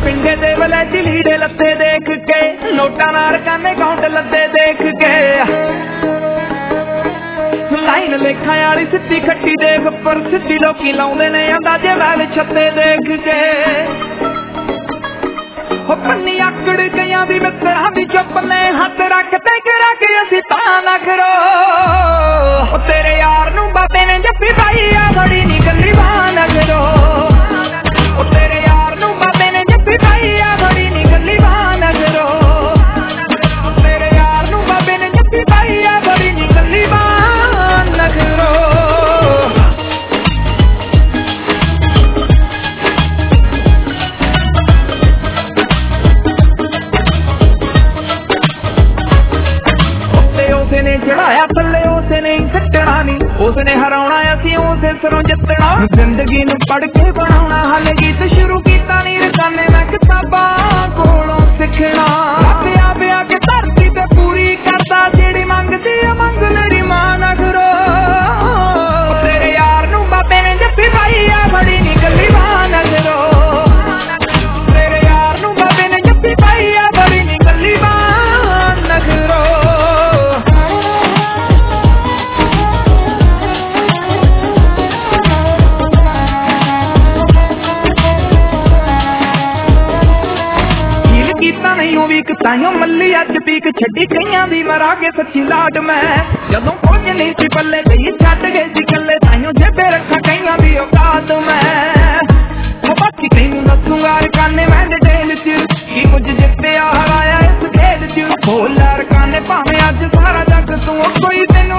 पिंडे दे वलैती लीडे लत्ते देख के नोटा नार काने काउंट लद्दे देख के लाइन लेखा वाली सिद्धी खट्टी देख पर सिद्धी लोकी लाउंदे ने अंदाजे वैल छत्ते देख के हो पन्नी आकड़ गया दी मित्रा दी चुप ने हथ रखते करा के असी तां ना करो तेरे यार नू बाबे ने जप्पी पाई आ थोड़ी नी गल्ली बान करो तेरे यार नू बाबे ने जप्पी पाई आ थोड़ी नी गल्ली बान करो तेरे यार नू बाबे ने जप्पी पाई आ थोड़ी नी गल्ली बान करो उसने चढ़ाया थले उसने सटना नी उसने हराउना असी उसे सिरों जितना जिंदगी नू पढ़ के बनाउना हल गीत शुरू कीता नी रकाने मैं किताबां कोलों सिखना पिया पिया के धरती ते पूरी करता जेड़ी मंगदी मंग मेरी मां ना करो तेरे यार नू बाबे ने जप्पी पाई आ बड़ी नी गल्ली बान करो तेरे यार नू बाबे ने जप्पी पाई आ बड़ी नी गल्ली बान करो ताइयों मल्ली अज पीक छड्डी कईयां दी मरा के सच्ची लाड मैं जदों कुछ नहीं सी पल्ले कई छड्ड गए सी कल्ले ताइयों जेबे रखा कईयां दी औकात मैं बाकी तैनूं दसूंगा रकाने मैं डिटेल च की कुछ जित्ते हराया इस खेल च बोल रकाने भावें अज सारा जग तू कोई